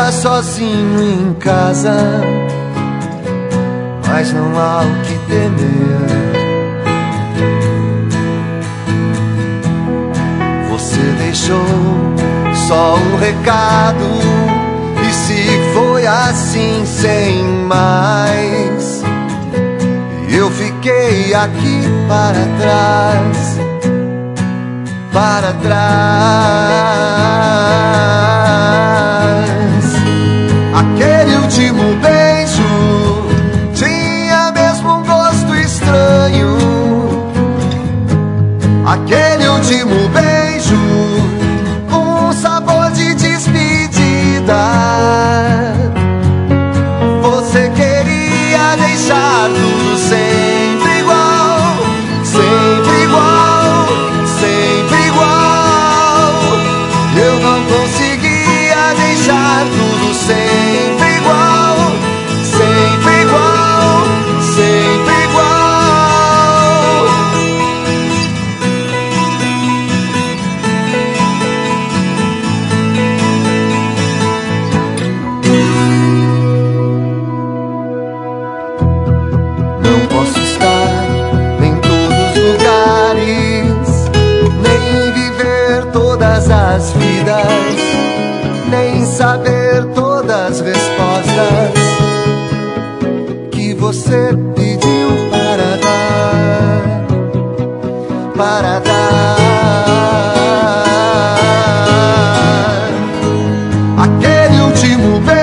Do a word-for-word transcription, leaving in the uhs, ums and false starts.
agora sozinho em casa, mas não há o que temer. Você deixou só um recado e se foi assim sem mais. Eu fiquei aqui para trás, para trás. Aquele último beijo tinha mesmo um gosto estranho. Aquele último beijo, um sabor de despedida. Você queria deixar tudo sempre igual, sempre igual, sempre igual. Eu não conseguia deixar tudo sempre igual, sempre igual, sempre igual. Não posso estar em todos os lugares, nem viver todas as vidas, nem saber todas as respostas que você pediu para dar, para dar. Aquele último beijo